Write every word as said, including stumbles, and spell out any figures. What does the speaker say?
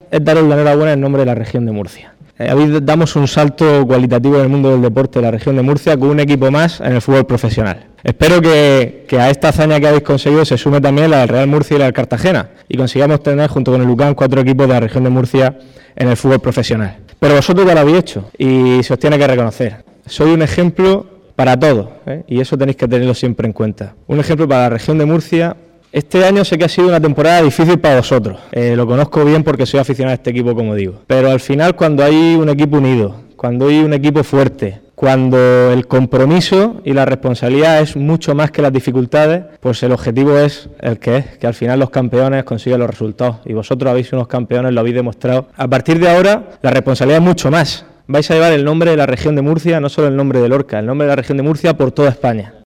es daros la enhorabuena en nombre de la región de Murcia. Eh, damos un salto cualitativo en el mundo del deporte de la región de Murcia con un equipo más en el fútbol profesional. Espero que, que a esta hazaña que habéis conseguido se sume también la del Real Murcia y la del Cartagena y consigamos tener junto con el UCAM cuatro equipos de la región de Murcia en el fútbol profesional. Pero vosotros ya lo habéis hecho y se os tiene que reconocer. Soy un ejemplo para todos, ¿eh? Y eso tenéis que tenerlo siempre en cuenta. Un ejemplo para la región de Murcia. Este año sé que ha sido una temporada difícil para vosotros, eh, lo conozco bien porque soy aficionado a este equipo, como digo, pero al final cuando hay un equipo unido, cuando hay un equipo fuerte, cuando el compromiso y la responsabilidad es mucho más que las dificultades, pues el objetivo es el que es, que al final los campeones consiguen los resultados y vosotros habéis sido unos campeones, lo habéis demostrado. A partir de ahora la responsabilidad es mucho más, vais a llevar el nombre de la región de Murcia, no solo el nombre de Lorca, el nombre de la región de Murcia por toda España.